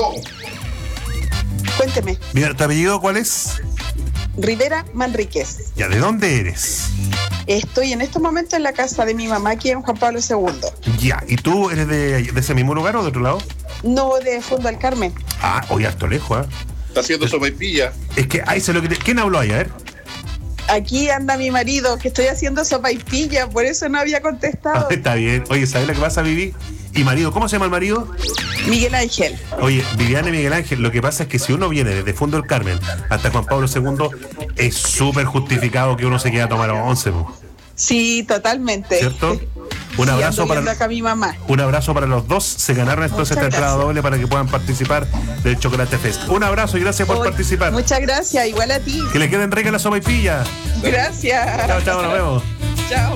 Speaker 7: Cuénteme.
Speaker 18: Viviana, ¿tu apellido cuál es?
Speaker 7: Rivera Manríquez.
Speaker 18: ¿Ya de dónde eres?
Speaker 7: Estoy en estos momentos en la casa de mi mamá aquí en Juan Pablo II.
Speaker 18: Ya, ¿y tú eres de ese mismo lugar o de otro lado?
Speaker 7: No, de Fondo del Carmen.
Speaker 18: Ah, oye, harto lejos, ¿eh?
Speaker 8: Está haciendo sopaipilla.
Speaker 18: Es que ahí se lo que... ¿Quién habló ahí? A ver.
Speaker 7: Aquí anda mi marido, que estoy haciendo sopaipilla, por eso no había contestado.
Speaker 18: Está bien. Oye, ¿sabes lo que pasa, Vivi? ¿Y marido? ¿Cómo se llama el marido?
Speaker 7: Miguel Ángel.
Speaker 18: Oye, Viviana y Miguel Ángel, lo que pasa es que si uno viene desde Fondo del Carmen hasta Juan Pablo II, es súper justificado que uno se quede a tomar 11.
Speaker 7: Sí, totalmente.
Speaker 18: ¿Cierto? Un abrazo para
Speaker 7: acá mi mamá.
Speaker 18: Un abrazo para los dos. Se ganaron entonces esta entrada doble para que puedan participar del Chocolate Fest. Un abrazo y gracias por participar.
Speaker 7: Muchas gracias, igual a ti.
Speaker 18: Que le queden ricas la sopaipilla.
Speaker 7: Gracias.
Speaker 18: Chao, nos vemos.
Speaker 7: Chao.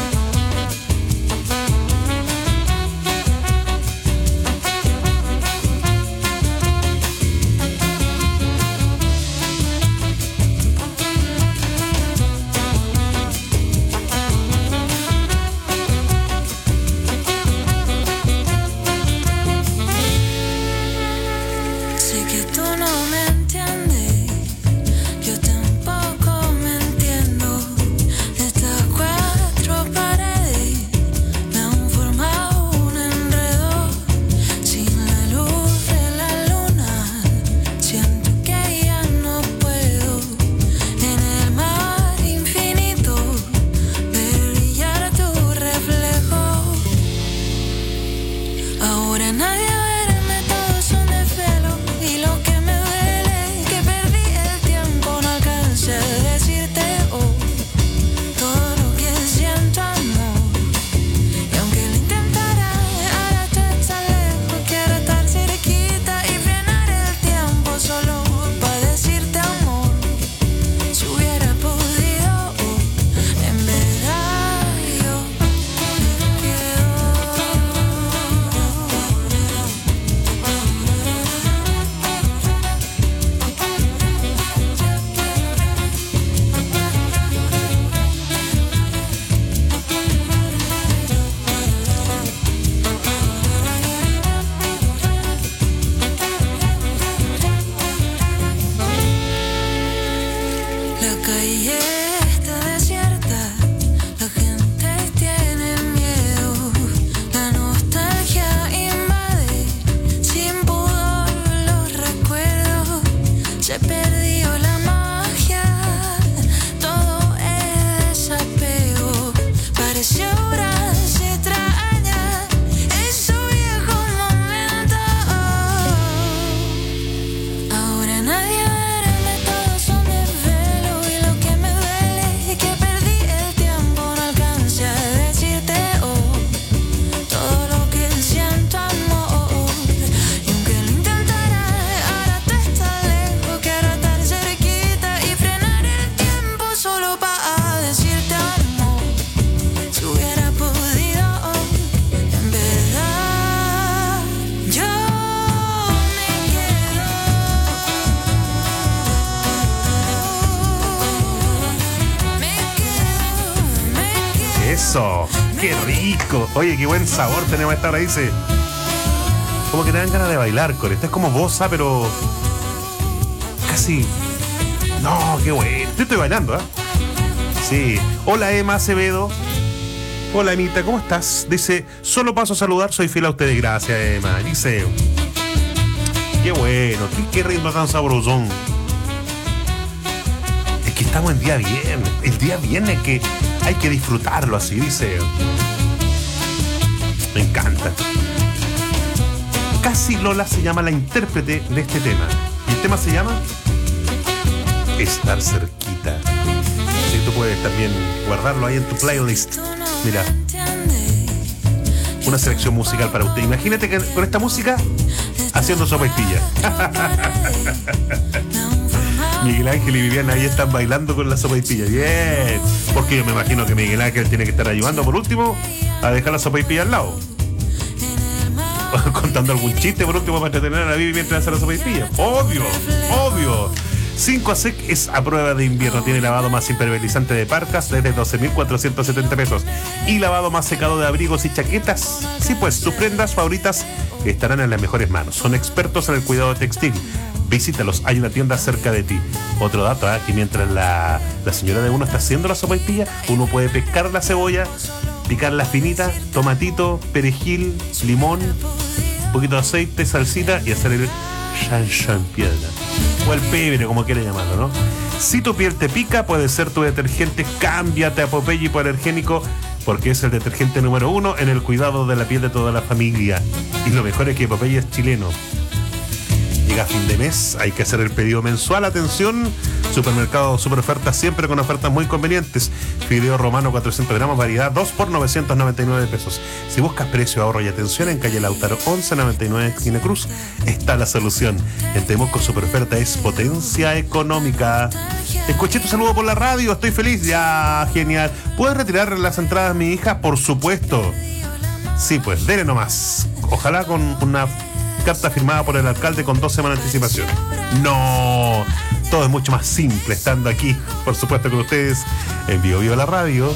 Speaker 18: Eso, qué rico. Oye, qué buen sabor tenemos esta hora, dice. Como que te dan ganas de bailar, Core. Esta es como bossa, pero casi... No, qué bueno. Yo estoy bailando, ¿eh? Sí. Hola Emma Acevedo. Hola Emita, ¿cómo estás? Dice, solo paso a saludar, soy fiel a ustedes. Gracias Emma. Dice, qué bueno, qué ritmo tan sabrosón. Es que estamos en día viernes. El día viernes que hay que disfrutarlo así, dice. Me encanta. Casi Lola se llama la intérprete de este tema. Y el tema se llama Estar cerquita. Si tú puedes también guardarlo ahí en tu playlist. Mira, una selección musical para usted. Imagínate que con esta música haciendo sopaipilla. Miguel Ángel y Viviana ahí están bailando con la sopaipilla. Bien, porque yo me imagino que Miguel Ángel tiene que estar ayudando por último a dejar la sopaipilla al lado. Contando algún chiste por último para entretener a la Vivi mientras hace la sopaipilla. Obvio. 5 ASEC es a prueba de invierno. Tiene lavado más impermeabilizante de parcas desde 12.470 pesos. Y lavado más secado de abrigos y chaquetas. Sí, pues sus prendas favoritas estarán en las mejores manos. Son expertos en el cuidado textil. Visítalos, hay una tienda cerca de ti. Otro dato, que mientras la señora de uno está haciendo la sopaipilla, uno puede pescar la cebolla, picarla finita, tomatito, perejil, limón, un poquito de aceite, salsita y hacer el chanchón piedra. O el pebre, como quiera llamarlo, ¿no? Si tu piel te pica, puede ser tu detergente. Cámbiate a Popeye hipoalergénico, porque es el detergente número 1 en el cuidado de la piel de toda la familia. Y lo mejor es que Popeye es chileno. Llega a fin de mes, hay que hacer el pedido mensual. Atención, supermercado super ofertas, siempre con ofertas muy convenientes. Fideo romano 400 gramos, variedad 2 por 999 pesos. Si buscas precio, ahorro y atención, en calle Lautaro 1199 esquina Cruz está la solución. En Temuco super oferta es potencia económica. Escuché tu saludo por la radio, estoy feliz. Ya, genial. ¿Puedes retirar las entradas, mi hija? Por supuesto. Sí, pues, dele nomás. Ojalá con una carta firmada por el alcalde con 2 semanas de anticipación. No, todo es mucho más simple estando aquí, por supuesto, con ustedes en Bio Bio la radio.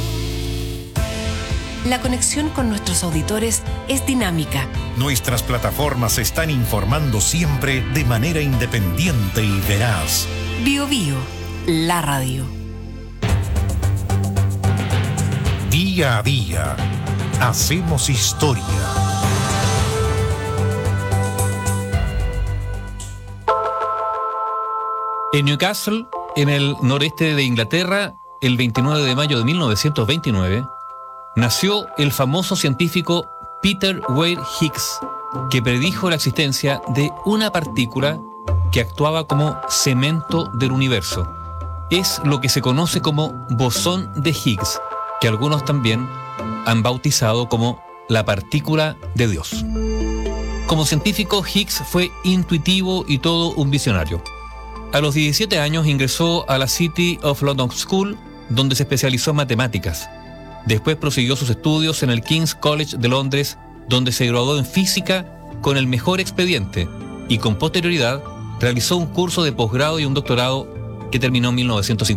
Speaker 5: La conexión con nuestros auditores es dinámica.
Speaker 8: Nuestras plataformas están informando siempre de manera independiente y veraz.
Speaker 5: Bio Bio, la radio.
Speaker 8: Día a día, hacemos historia.
Speaker 9: En Newcastle, en el noreste de Inglaterra, el 29 de mayo de 1929, nació el famoso científico Peter Wade Higgs, que predijo la existencia de una partícula que actuaba como cemento del universo. Es lo que se conoce como bosón de Higgs, que algunos también han bautizado como la partícula de Dios. Como científico, Higgs fue intuitivo y todo un visionario. A los 17 años ingresó a la City of London School, donde se especializó en matemáticas. Después prosiguió sus estudios en el King's College de Londres, donde se graduó en física con el mejor expediente y con posterioridad realizó un curso de posgrado y un doctorado que terminó en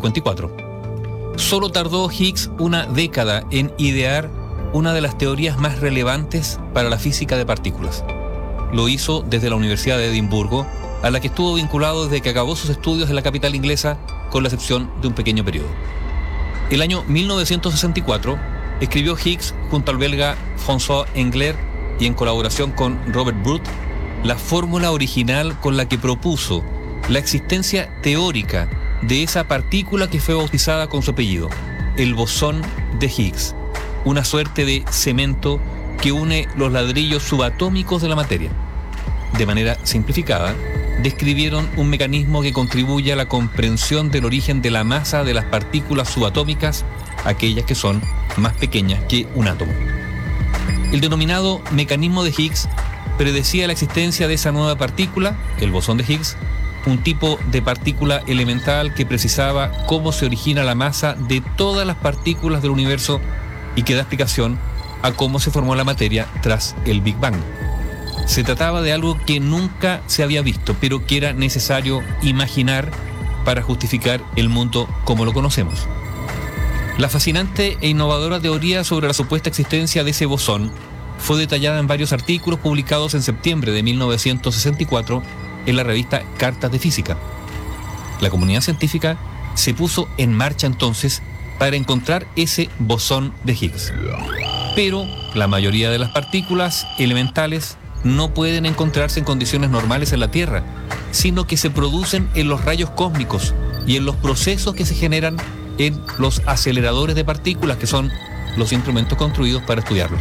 Speaker 9: 1954. Solo tardó Higgs una década en idear una de las teorías más relevantes para la física de partículas. Lo hizo desde la Universidad de Edimburgo, a la que estuvo vinculado desde que acabó sus estudios en la capital inglesa, con la excepción de un pequeño periodo. El año 1964 escribió Higgs junto al belga François Englert y en colaboración con Robert Brood la fórmula original con la que propuso la existencia teórica de esa partícula que fue bautizada con su apellido, el bosón de Higgs, una suerte de cemento que une los ladrillos subatómicos de la materia. De manera simplificada, describieron un mecanismo que contribuye a la comprensión del origen de la masa de las partículas subatómicas, aquellas que son más pequeñas que un átomo. El denominado mecanismo de Higgs predecía la existencia de esa nueva partícula, el bosón de Higgs, un tipo de partícula elemental que precisaba cómo se origina la masa de todas las partículas del universo y que da explicación a cómo se formó la materia tras el Big Bang. Se trataba de algo que nunca se había visto, pero que era necesario imaginar para justificar el mundo como lo conocemos. La fascinante e innovadora teoría sobre la supuesta existencia de ese bosón fue detallada en varios artículos publicados en septiembre de 1964 en la revista Cartas de Física. La comunidad científica se puso en marcha entonces para encontrar ese bosón de Higgs. Pero la mayoría de las partículas elementales no pueden encontrarse en condiciones normales en la Tierra, sino que se producen en los rayos cósmicos y en los procesos que se generan en los aceleradores de partículas, que son los instrumentos construidos para estudiarlos.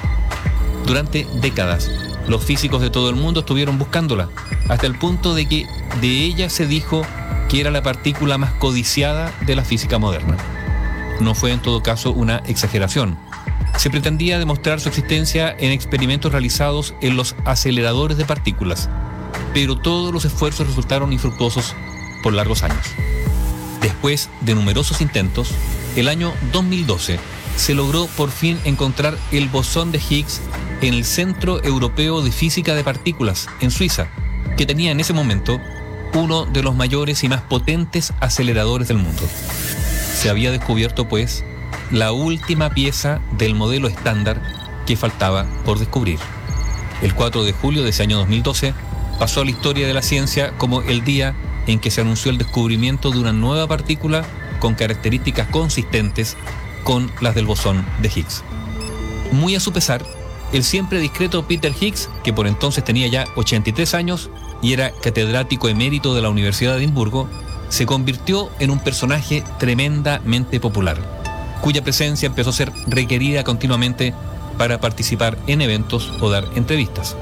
Speaker 9: Durante décadas, los físicos de todo el mundo estuvieron buscándola, hasta el punto de que de ella se dijo que era la partícula más codiciada de la física moderna. No fue en todo caso una exageración. Se pretendía demostrar su existencia en experimentos realizados en los aceleradores de partículas, pero todos los esfuerzos resultaron infructuosos por largos años. Después de numerosos intentos, el año 2012 se logró por fin encontrar el bosón de Higgs en el Centro Europeo de Física de Partículas, en Suiza, que tenía en ese momento uno de los mayores y más potentes aceleradores del mundo. Se había descubierto, pues, la última pieza del modelo estándar que faltaba por descubrir. El 4 de julio de ese año 2012 pasó a la historia de la ciencia como el día en que se anunció el descubrimiento de una nueva partícula con características consistentes con las del bosón de Higgs. Muy a su pesar, el siempre discreto Peter Higgs, que por entonces tenía ya 83 años y era catedrático emérito de la Universidad de Edimburgo, se convirtió en un personaje tremendamente popular, cuya presencia empezó a ser requerida continuamente para participar en eventos o dar entrevistas.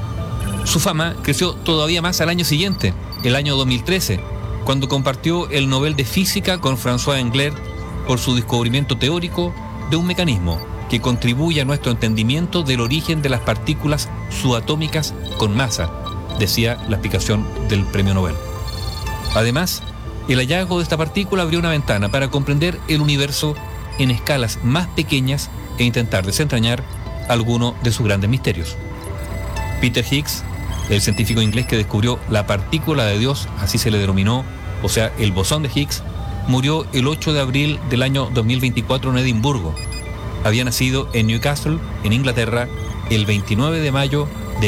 Speaker 9: Su fama creció todavía más al año siguiente, el año 2013, cuando compartió el Nobel de Física con François Englert por su descubrimiento teórico de un mecanismo que contribuye a nuestro entendimiento del origen de las partículas subatómicas con masa, decía la explicación del premio Nobel. Además, el hallazgo de esta partícula abrió una ventana para comprender el universo en escalas más pequeñas e intentar desentrañar alguno de sus grandes misterios. Peter Higgs, el científico inglés que descubrió la partícula de Dios, así se le denominó, o sea, el bosón de Higgs, murió el 8 de abril del año 2024 en Edimburgo. Había nacido en Newcastle, en Inglaterra, el 29 de mayo de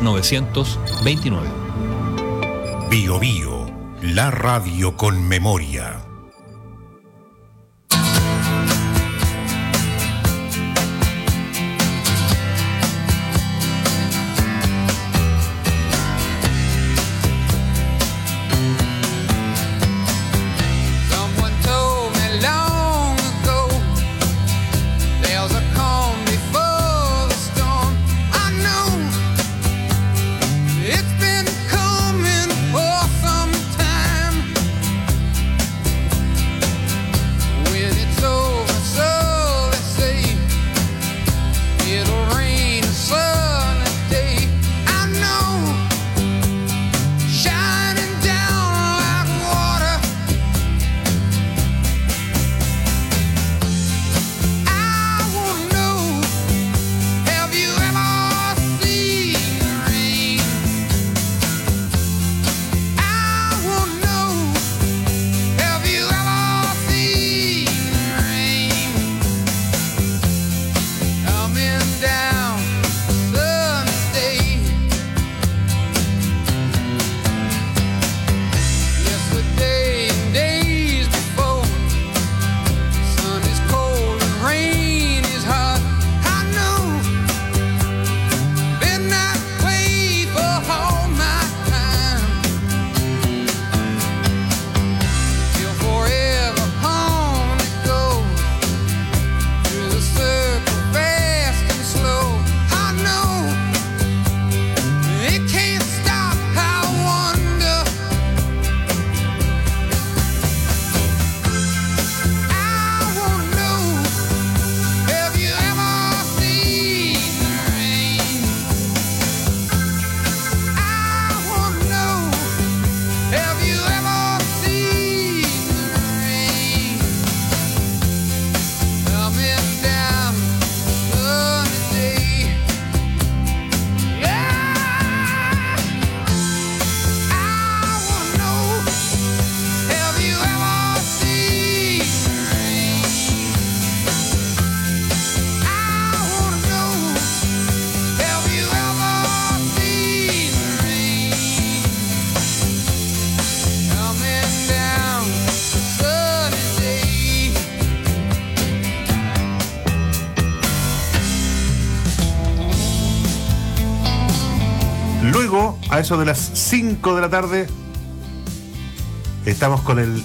Speaker 9: 1929.
Speaker 8: Bio Bio, la radio con memoria.
Speaker 18: Luego, a eso de las 5 de la tarde, estamos con el